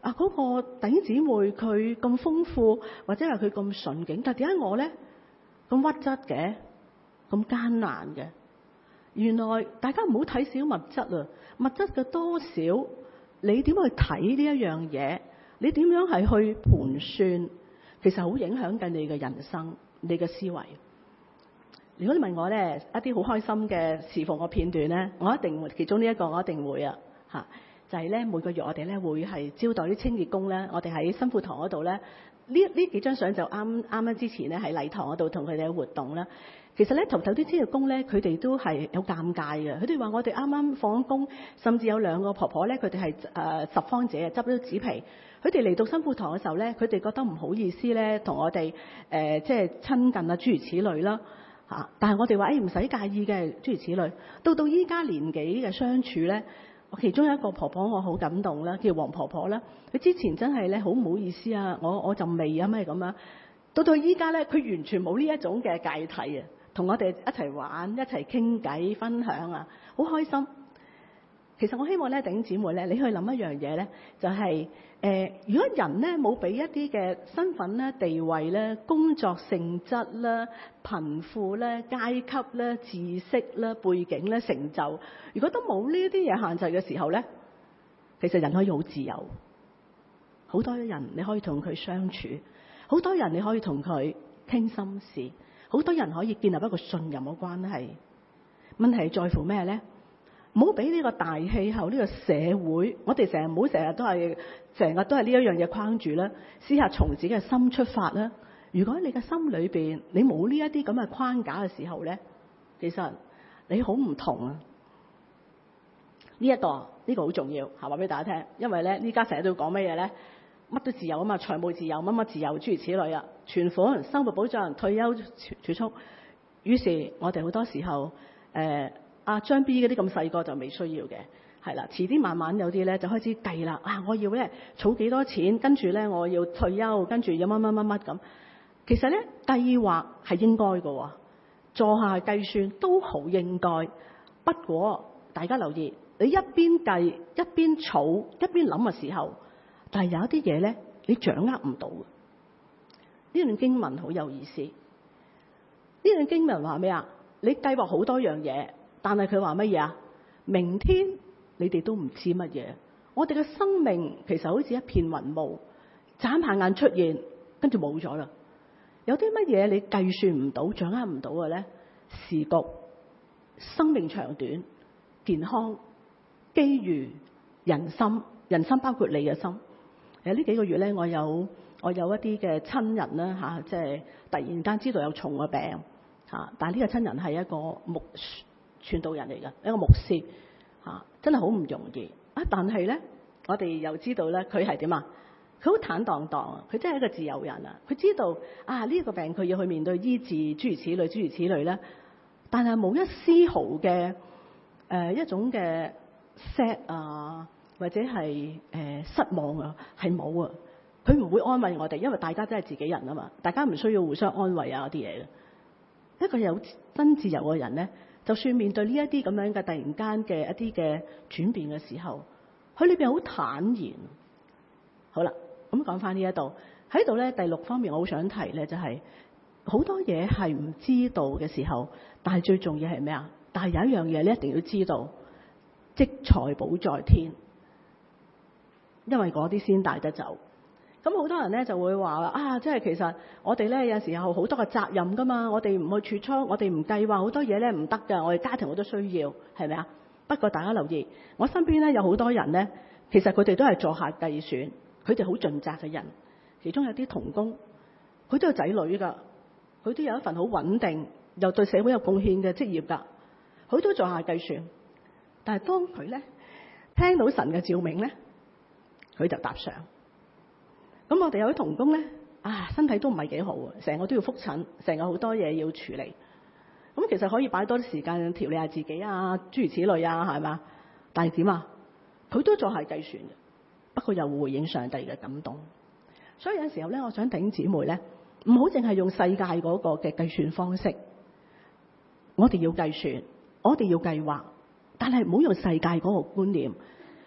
啊嗰、那個弟兄姊妹佢咁豐富，或者係佢咁順境，但點解我咧咁屈質嘅，咁艱難嘅？原來大家唔好睇小物質啊，物質嘅多少，你點去睇呢一樣嘢？你點樣係去盤算？其實好影響緊你嘅人生，你嘅思維。如果你問我咧，一啲好開心嘅侍奉嘅片段咧，我一定會其中呢一個我一定會啊嚇，就係咧每個月我哋咧會係招待啲清潔工咧，我哋喺新婦堂嗰度咧，呢呢幾張相就啱啱啱之前咧喺禮堂嗰度同佢哋嘅活動啦。其實咧，頭頭啲清潔工咧，佢哋都係有尷尬嘅。佢哋話：我哋啱啱放工，甚至有兩個婆婆咧，佢哋係誒拾荒者，執咗紙皮。佢哋嚟到新婦堂嘅時候咧，佢哋覺得唔好意思咧，同我哋誒、呃、即係親近啊，諸如此類啦嚇。但係我哋話誒唔使介意嘅，諸如此類。到到依家年紀嘅相處咧，我其中有一個婆婆我好感動啦，叫黃婆婆啦。佢之前真係咧好唔好意思啊，我我就未啊咩咁樣。到到依家咧，佢完全冇呢一種嘅芥蒂啊。同我哋一齊玩，一齊傾偈，分享啊，好開心。其實我希望咧，弟兄姊妹咧，你去諗一樣嘢咧，就係、是、誒、呃，如果人咧冇俾一啲嘅身份咧、地位咧、工作性質啦、貧富咧、階級咧、知識咧、背景咧、成就，如果都冇呢一啲嘢限制嘅時候咧，其實人可以好自由。好多人你可以同佢相處，好多人你可以同佢傾心事。好多人可以建立一個信任嘅關係，問題係在乎咩咧？唔好俾呢個大氣候、呢、呢個社會，我哋成日唔好成日都係成日都係呢一樣嘢框住啦。試下從自己嘅心出發啦。如果你嘅心裏邊你冇呢一啲咁嘅框架嘅時候咧，其實你好唔同啊。呢、呢、一個呢、呢個好重要，係話俾大家聽，因為咧呢家成日都要講乜嘢咧？乜都自由啊嘛，財務自由，乜乜自由，諸如此類啊，存款、生活保障、退休儲蓄。於是，我哋好多時候，誒阿張 B 嗰啲咁細個就未需要嘅，係啦，遲啲慢慢有啲咧就開始計啦。啊，我要咧儲幾多錢，跟住咧我要退休，跟住要乜乜乜乜咁。其實咧計劃係應該嘅喎，坐下計算都好應該。不過大家留意，你一邊計一邊儲一邊諗嘅時候，但係有一啲嘢咧，你掌握唔到。呢段經文好有意思。呢段經文話咩啊？你計劃好多樣嘢，但係佢話乜嘢啊？明天你哋都唔知乜嘢。我哋嘅生命其實好似一片雲霧，眨下眼出現，跟住冇咗啦。有啲乜嘢你計算唔到、掌握唔到嘅咧？時局、生命長短、健康、機遇、人心，人心包括你嘅心。誒呢幾個月咧，我有我有一啲嘅親人啦嚇、啊，即係突然間知道有重嘅病嚇、啊，但係呢個親人係一個牧傳道人嚟嘅，一個牧師嚇、啊，真係好唔容易啊！但係咧，我哋又知道咧，佢係點啊？佢好坦蕩蕩啊！佢真係一個自由人啊！佢知道啊，呢、這個病佢要去面對醫治，諸如此類，諸如此類咧，但係冇一絲毫嘅誒、呃、一種嘅 sad 啊。或者係誒、呃、失望啊，係冇啊，佢唔會安慰我哋，因為大家真係自己人啊嘛，大家唔需要互相安慰啊啲嘢嘅。一個有真自由嘅人咧，就算面對呢一啲咁樣嘅突然間嘅一啲嘅轉變嘅時候，佢裏邊好坦然。好啦，咁講翻呢一度喺度咧，第六方面我好想提咧，就係、是、好多嘢係唔知道嘅時候，但係最重要係咩啊？但係有一樣嘢你一定要知道，積財寶在天。因為嗰啲先帶得走，咁好多人咧就會話啊，即係其實我哋咧有時候好多嘅責任噶嘛，我哋唔去儲蓄，我哋唔計劃好多嘢咧唔得㗎，我哋家庭好多需要，係咪啊？不過大家留意，我身邊咧有好多人咧，其實佢哋都係坐下計算，佢哋好盡責嘅人，其中有啲同工，佢都有仔女㗎，佢都有一份好穩定又對社會有貢獻嘅職業㗎，佢都坐下計算，但係當佢咧聽到神嘅召命咧，佢就搭上。咁我哋有啲同工咧，啊身體都唔係幾好啊，成個都要覆診，成個好多嘢要處理。咁其實可以擺多啲時間調理下自己啊，諸如此類啊，係嘛？但係點啊？佢都做係計算嘅，不過又回應上帝嘅感動。所以有時候咧，我想弟兄姊妹咧，唔好淨係用世界嗰個嘅計算方式。我哋要計算，我哋要計劃，但係唔好用世界嗰個觀念。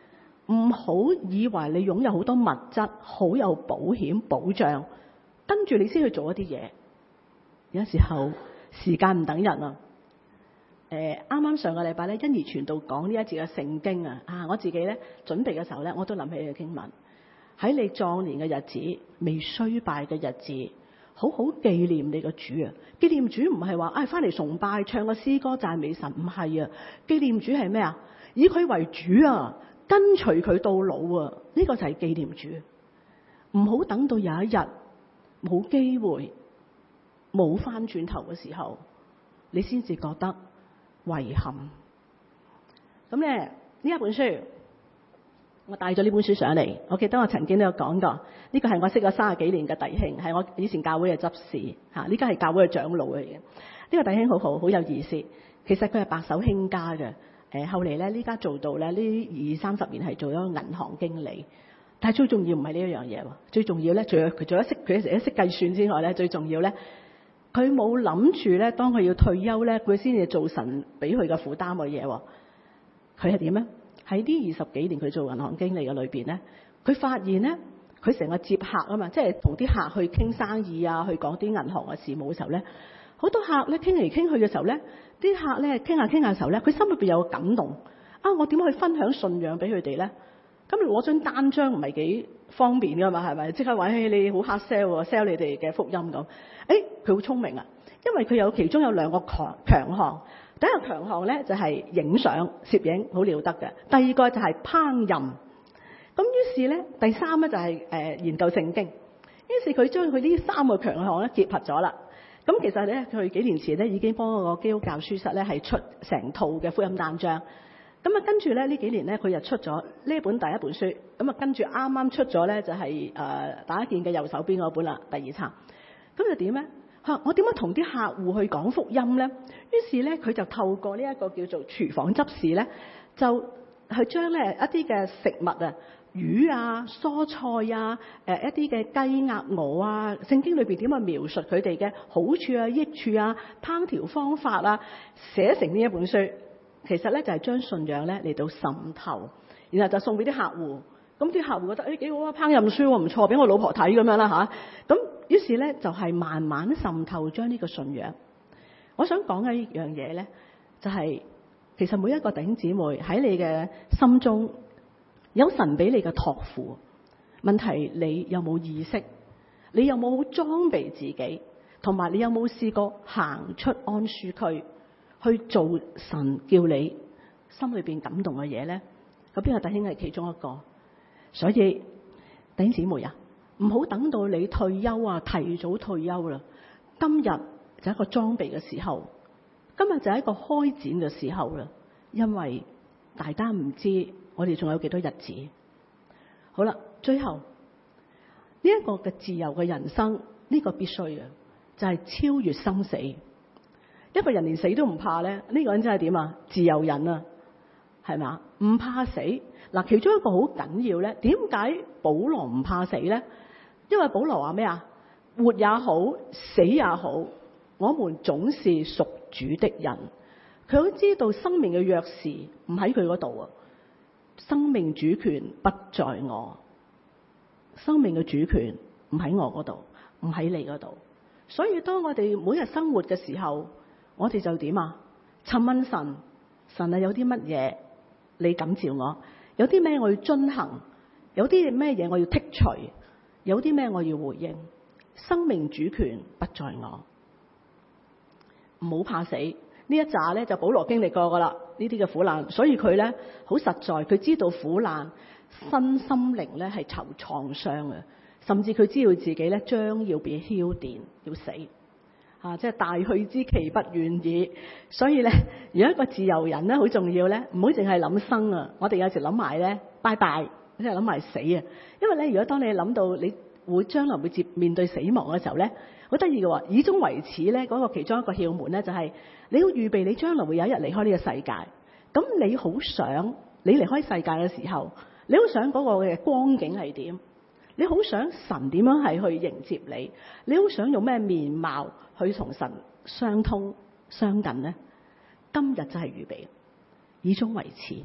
唔好以為你擁有好多物質，好有保險保障，跟住你先去做一啲嘢。有時候時間唔等人啊！誒啱啱上個禮拜咧，欣怡傳道講呢一節嘅聖經啊，啊我自己咧準備嘅時候咧，我都諗起呢個經文。喺你壯年嘅日子，未衰敗嘅日子，好好紀念你個主啊！紀念主唔係話唉翻嚟崇拜唱個詩歌讚美神，唔係啊！紀念主係咩啊？以佢為主啊，跟隨佢到老啊！呢、這個就係紀念主。唔好等到有一日冇機會、冇翻轉頭嘅時候，你先至覺得遺憾。咁咧呢一本書，我帶咗呢本書上嚟。我記得我曾經都有講過，呢個係我識咗三十幾年嘅弟兄，係我以前教會嘅執事嚇，呢家係教會嘅長老嚟嘅。呢、這個弟兄好好，好有意思。其實佢係白手興家嘅。誒後嚟咧，呢家做到咧呢二三十年係做咗銀行經理。但係最重要唔係呢一樣嘢喎，最重要咧，除咗佢做咗識佢成日識計算之外咧，最重要咧，佢冇諗住咧，當佢要退休咧，佢先至做神俾佢嘅負擔嘅嘢喎。佢係點咧？喺呢二十幾年佢做銀行經理嘅裏邊咧，佢發現咧，佢成日接客啊嘛，即係同啲客去傾生意啊，去講啲銀行嘅事務嘅時候咧，好多客咧傾嚟傾去嘅時候咧，啲客咧傾下傾下嘅時候咧，佢心裏邊有個感動啊！我點樣去分享信仰俾佢哋咧？咁攞張單張唔係幾方便噶嘛，係咪？即刻話起你好 hard sell sell 你哋嘅福音咁。誒，佢好聰明啊，因為佢有其中有兩個強強項。第一個強項咧就係影相攝影好了得嘅，第二個就係烹飪。咁於是咧，第三咧就係、是、誒、呃、研究聖經。於是佢將佢呢三個強項咧結合咗啦。咁其實咧，佢幾年前咧已經幫個基督教書室咧係出成套嘅福音單張。咁啊，跟住咧呢幾年咧，佢就出咗呢本第一本書。咁啊，跟住啱啱出咗咧就係、是、誒、呃、大家見嘅右手邊嗰本啦，第二冊。咁就點咧？嚇，我點樣同啲客戶去講福音咧？於是咧，佢就透過呢一個叫做廚房執事咧，就去將咧一啲嘅食物啊、魚啊、蔬菜啊、誒一啲嘅雞鴨鵝啊，聖經裏邊點樣描述佢哋嘅好處啊、益處啊、烹調方法啊，寫成呢一本書。其實咧就係將信仰咧嚟到滲透，然後就送俾啲客戶。咁啲客戶覺得誒幾好啊，烹飪書喎唔錯，俾我老婆睇咁樣啦嚇。咁於是咧就係慢慢滲透將呢個信仰。我想講嘅呢樣嘢咧，就係其實每一個弟兄姊妹喺你嘅心中有神俾你嘅託付，問題你有冇意識？你有冇好裝備自己？同埋你有冇試過行出安舒區？去做神叫你心裏邊感動嘅嘢咧，咁邊個弟兄係其中一個？所以弟兄姊妹啊，唔好等到你退休啊，提早退休啦。今日就係一個裝備嘅時候，今日就係一個開展嘅時候啦。因為大家唔知我哋仲有幾多日子。好啦，最後呢一個嘅自由嘅人生，呢個必須嘅就係超越生死。一個人連死都唔怕咧，呢個人真係點啊？自由人啊，係嘛？唔怕死。嗱，其中一個好緊要咧，點解保羅唔怕死咧？因為保羅話咩啊？活也好，死也好，我們總是屬主的人。佢都知道生命嘅鑰匙唔喺佢嗰度啊，生命主權不在我，生命嘅主權唔喺我嗰度，唔喺你嗰度。所以當我哋每日生活嘅時候，我哋就點啊？詢問神，神啊，有啲乜嘢你感召我？有啲咩我要遵行？有啲咩嘢我要剔除？有啲咩我要回應？生命主權不在我，唔好怕死。呢一紮咧就保羅經歷過噶啦，呢啲嘅苦難，所以佢咧好實在，佢知道苦難身心靈咧係受創傷嘅，甚至佢知道自己咧將要被澆電，要死。啊！即係大去之期不願意，所以咧，如果一個自由人咧，好重要咧，唔好淨係諗生啊！我哋有時諗埋咧，拜拜，即係諗埋死啊！因為咧，如果當你諗到你會將來會接面對死亡嘅時候咧，好得意嘅喎，以終為始咧，嗰個其中一個竅門咧，就係你要預備你將來會有一日離開呢個世界。咁你好想你離開世界嘅時候，你好想嗰個嘅光景係點？你好想神點樣係去迎接你？你好想用咩面貌去同神相通相近呢？今日就係預備，以終為始。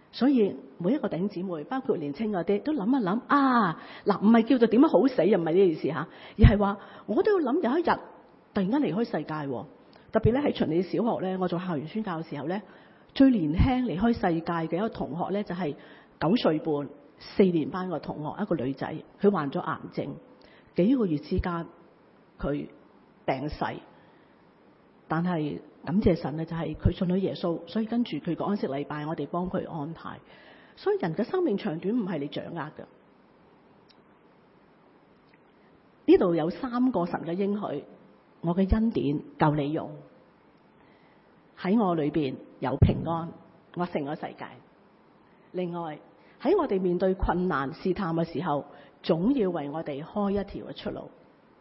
所以每一個弟兄姊妹，包括年青嗰啲，都諗一諗啊！嗱，唔係叫做點樣好死，又唔係呢件事嚇，而係話我都要諗有一日突然間離開世界。特別咧喺循理小學咧，我做校園宣教嘅時候咧，最年輕離開世界嘅一個同學咧，就係九歲半四年班個同學，一個女仔，佢患咗癌症，幾個月之間佢病逝。但係感謝神咧，就係佢信咗耶穌，所以跟住佢個安息禮拜，我哋幫佢安排。所以人嘅生命長短唔係你掌握嘅。呢度有三個神嘅應許，我嘅恩典夠你用，喺我裏邊有平安，我勝咗世界。另外喺我哋面對困難試探嘅時候，總要為我哋開一條嘅出路。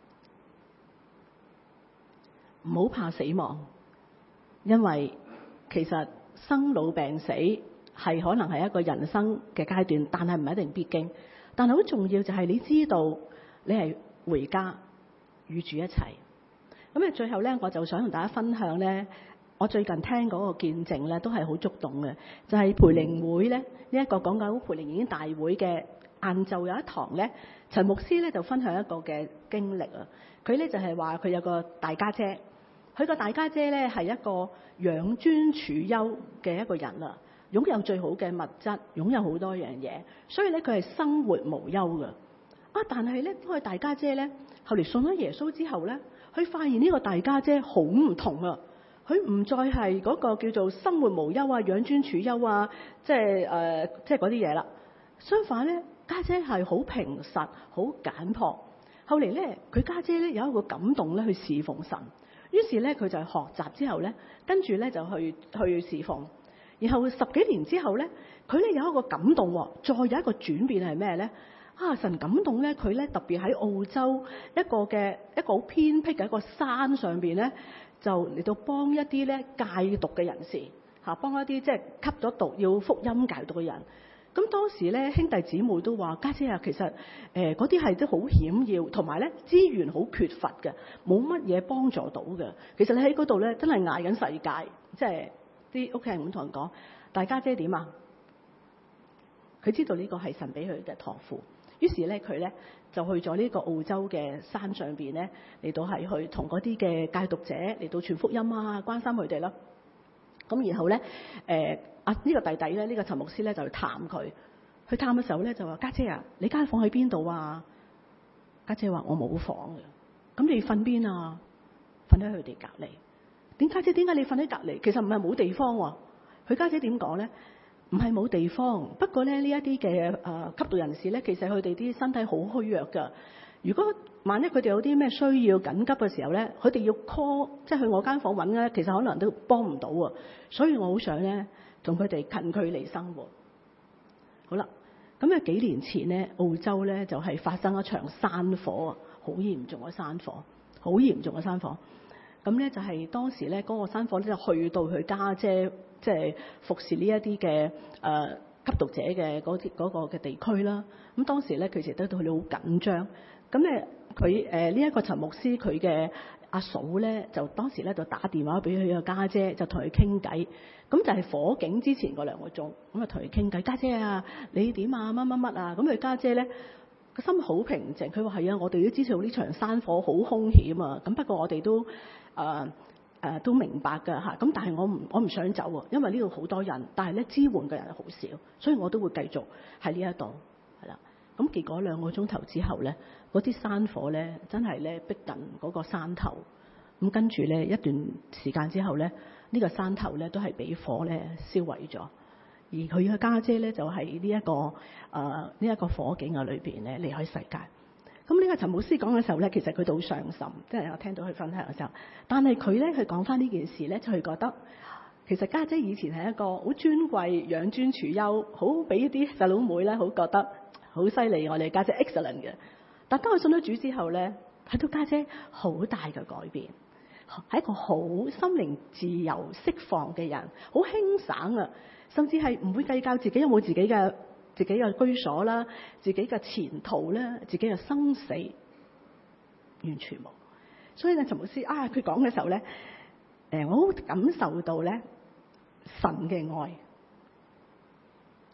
唔好怕死亡，因為其實生老病死係可能係一個人生嘅階段，但係唔係一定必經。但係好重要就係你知道你係回家與主一齊。咁啊，最後咧，我就想同大家分享咧，我最近聽嗰個見證咧，都係好觸動嘅，就係培靈會咧呢一個講緊培靈研經大會嘅晏晝有一堂咧，陳牧師咧就分享一個嘅經歷啊。佢咧就係話佢有個大家姐。佢個大家姐咧係一個養尊處優嘅一個人啦，擁有最好嘅物質，擁有好多樣嘢，所以咧佢係生活無憂嘅。啊，但係咧，當佢大家姐咧後嚟信咗耶穌之後咧，佢發現呢個大家姐好唔同啊！佢唔再係嗰個叫做生活無憂啊、養尊處優啊，即係誒、呃，即係嗰啲嘢啦。相反咧，家姐係好平實、好簡樸。後嚟咧，佢家姐咧有一個感動咧，去侍奉神。於是咧，佢就學習之後咧，跟住咧就去去侍奉。然後十幾年之後咧，佢咧有一個感動喎，再有一個轉變係咩咧？啊，神感動咧，佢咧特別喺澳洲一個嘅一個好偏僻嘅一個山上邊咧，就嚟到幫一啲咧戒毒嘅人士嚇，幫一啲即係吸咗毒要福音戒毒嘅人。咁當時咧，兄弟姊妹都話：家姐啊，其實誒嗰啲係都好險要，同埋咧資源好缺乏嘅，冇乜嘢幫助到嘅。其實你喺嗰度咧，真係捱緊世界，即係啲屋企人咁同人講。但係家姐點啊？佢知道呢個係神俾佢嘅託付，於是咧佢咧就去咗呢個澳洲嘅山上邊咧，嚟到係去同嗰啲嘅戒毒者嚟到傳福音啊，關心佢哋啦。咁然後咧，誒、呃、啊呢、這個弟弟咧，呢、這個陳牧師咧就去探佢。去探嘅時候咧就話：家姐啊，你間房喺邊度啊？家姐話：我冇房嘅。咁你瞓邊啊？瞓喺佢哋隔離。點家姐點解你瞓喺隔離？其實唔係冇地方喎、啊。佢家姐點講咧？唔係冇地方，不過咧呢一啲嘅誒吸毒人士咧，其實佢哋啲身體好虛弱㗎。如果萬一佢哋有啲咩需要緊急嘅時候咧，佢哋要 call， 即係去我間房揾咧，其實可能都幫唔到啊。所以我好想咧同佢哋近距離生活。好啦，咁啊幾年前咧，澳洲咧就係發生一場山火啊，好嚴重嘅山火，好嚴重嘅山火。咁咧就係當時咧嗰個山火咧就去到佢家姐，即係服侍呢一啲嘅誒吸毒者嘅嗰啲嗰個嘅地區啦。咁當時咧佢其實都對佢好緊張。咁咧佢誒呢一個陳牧師佢嘅阿嫂咧就當時咧就打電話俾佢個家姐，就同佢傾偈。咁就係火警之前嗰兩個鐘，咁啊同佢傾偈。家姐啊，你點啊？乜乜乜啊？咁佢家姐咧個心好平靜。佢話係啊，我哋都知道呢場山火好兇險啊。咁不過我哋都誒誒、呃呃、都明白㗎嚇。咁但係我唔我唔想走喎，因為呢度好多人，但係咧支援嘅人好少，所以我都會繼續喺呢一度係啦。咁結果兩個鐘頭之後咧，嗰啲山火咧真係咧逼近嗰個山頭。咁跟住咧一段時間之後咧，呢個山頭咧都係俾火咧燒毀咗。而佢嘅家姐咧就喺呢一個誒呢一個火警嘅裏邊咧離開世界。咁呢個陳牧師講嘅時候咧，其實佢都好傷心，即係我聽到佢分享嘅時候。但係佢咧去講翻呢件事咧，就係覺得其實家姐以前係一個好尊貴、養尊處優，好俾啲細佬妹咧好覺得好犀利。我哋家姐 excellent 嘅，但當佢信咗主之後咧，睇到家姐好大嘅改變。係一個好心靈自由釋放嘅人，好輕省啊，甚至係唔會計較自己有冇自己嘅自己嘅居所啦，自己嘅前途啦，自己嘅生死，完全冇。所以咧，陳牧師啊，佢講嘅時候咧，誒，我好感受到咧神嘅愛。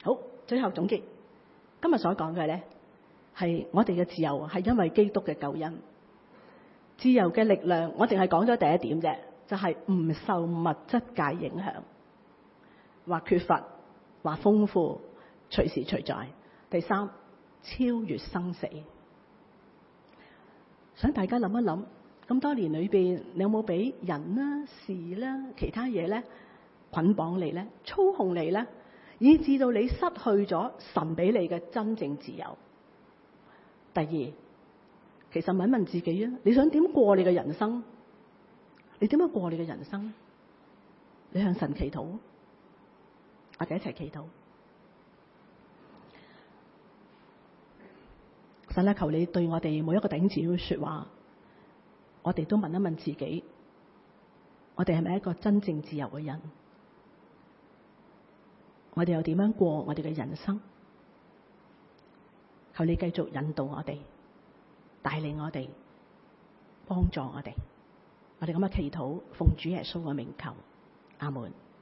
好，最後總結，今日所講嘅咧係我哋嘅自由係因為基督嘅救恩。自由嘅力量，我淨係講咗第一點啫，就係、是、唔受物質界影響，或缺乏，或豐富，隨時隨在。第三，超越生死。想大家諗一諗，咁多年裏邊，你有冇俾人啦、事啦、其他嘢咧捆綁你咧、操控你咧，以致到你失去咗神俾你嘅真正自由？第二，其實問一問自己啊，你想點過你嘅人生？你點樣過你嘅人生？你向神祈禱，我哋一齊祈禱。神啊，求你對我哋每一個弟兄姊妹說話，我哋都問一問自己，我哋係咪一個真正自由嘅人？我哋又點樣過我哋嘅人生？求你繼續引導我哋，帶領我哋，幫助我哋。我哋咁嘅祈禱，奉主耶穌嘅名求，阿門。